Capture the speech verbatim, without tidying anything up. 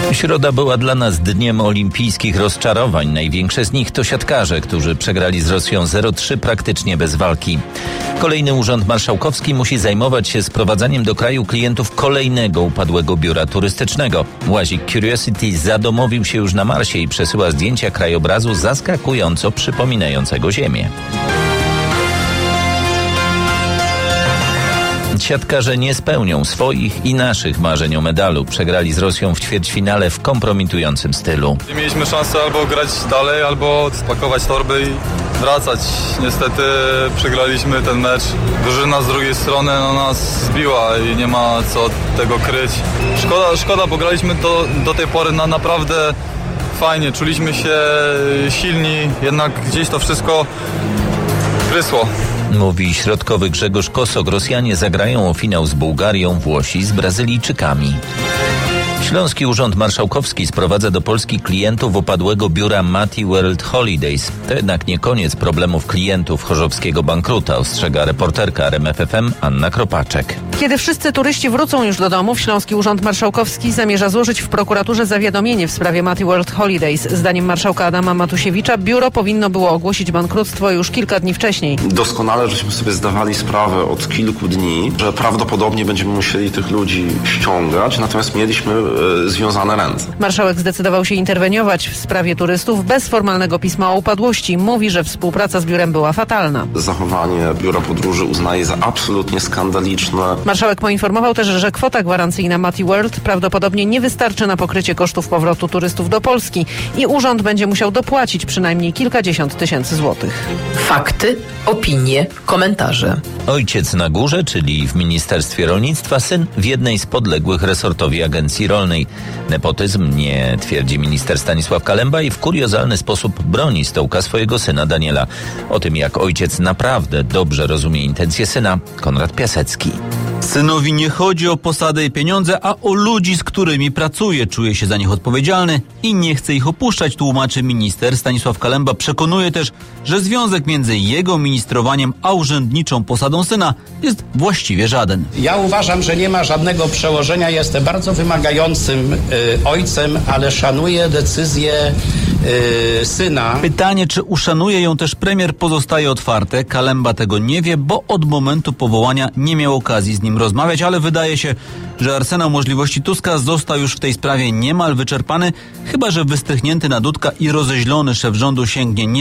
Środa była dla nas dniem olimpijskich rozczarowań. Największe z nich to siatkarze, którzy przegrali z Rosją zero trzy praktycznie bez walki. Kolejny urząd marszałkowski musi zajmować się sprowadzaniem do kraju klientów kolejnego upadłego biura turystycznego. Łazik Curiosity zadomowił się już na Marsie i przesyła zdjęcia krajobrazu zaskakująco przypominającego Ziemię. Siatkarze nie spełnią swoich i naszych marzeń o medalu. Przegrali z Rosją w ćwierćfinale w kompromitującym stylu. Mieliśmy szansę albo grać dalej, albo spakować torby i wracać. Niestety przegraliśmy ten mecz. Drużyna z drugiej strony no, nas zbiła i nie ma co tego kryć. Szkoda, szkoda bo graliśmy do, do tej pory na naprawdę fajnie. Czuliśmy się silni, jednak gdzieś to wszystko prysło. Mówi środkowy Grzegorz Kosok. Rosjanie zagrają o finał z Bułgarią, Włosi z Brazylijczykami. Śląski Urząd Marszałkowski sprowadza do Polski klientów upadłego biura Mati World Holidays. To jednak nie koniec problemów klientów chorzowskiego bankruta, ostrzega reporterka R M F F M Anna Kropaczek. Kiedy wszyscy turyści wrócą już do domów, Śląski Urząd Marszałkowski zamierza złożyć w prokuraturze zawiadomienie w sprawie Mati World Holidays. Zdaniem marszałka Adama Matusiewicza biuro powinno było ogłosić bankructwo już kilka dni wcześniej. Doskonale żeśmy sobie zdawali sprawę od kilku dni, że prawdopodobnie będziemy musieli tych ludzi ściągać, natomiast mieliśmy e, związane ręce. Marszałek zdecydował się interweniować w sprawie turystów bez formalnego pisma o upadłości. Mówi, że współpraca z biurem była fatalna. Zachowanie biura podróży uznaje za absolutnie skandaliczne. Marszałek poinformował też, że kwota gwarancyjna Mati World prawdopodobnie nie wystarczy na pokrycie kosztów powrotu turystów do Polski i urząd będzie musiał dopłacić przynajmniej kilkadziesiąt tysięcy złotych. Fakty, opinie, komentarze. Ojciec na górze, czyli w Ministerstwie Rolnictwa, syn w jednej z podległych resortowi agencji rolnej. Nepotyzm nie, twierdzi minister Stanisław Kalemba i w kuriozalny sposób broni stołka swojego syna Daniela. O tym, jak ojciec naprawdę dobrze rozumie intencje syna, Konrad Piasecki. Synowi nie chodzi o posadę i pieniądze, a o ludzi, z którymi pracuje. Czuje się za nich odpowiedzialny i nie chce ich opuszczać, tłumaczy minister. Stanisław Kalemba przekonuje też, że związek między jego ministrowaniem a urzędniczą posadą syna jest właściwie żaden. Ja uważam, że nie ma żadnego przełożenia. Jestem bardzo wymagającym y, ojcem, ale szanuję decyzję y, syna. Pytanie, czy uszanuje ją też premier, pozostaje otwarte. Kalemba tego nie wie, bo od momentu powołania nie miał okazji z nim rozmawiać, ale wydaje się, że arsenał możliwości Tuska został już w tej sprawie niemal wyczerpany, chyba że wystrychnięty na Dudka i rozeźlony szef rządu sięgnie nie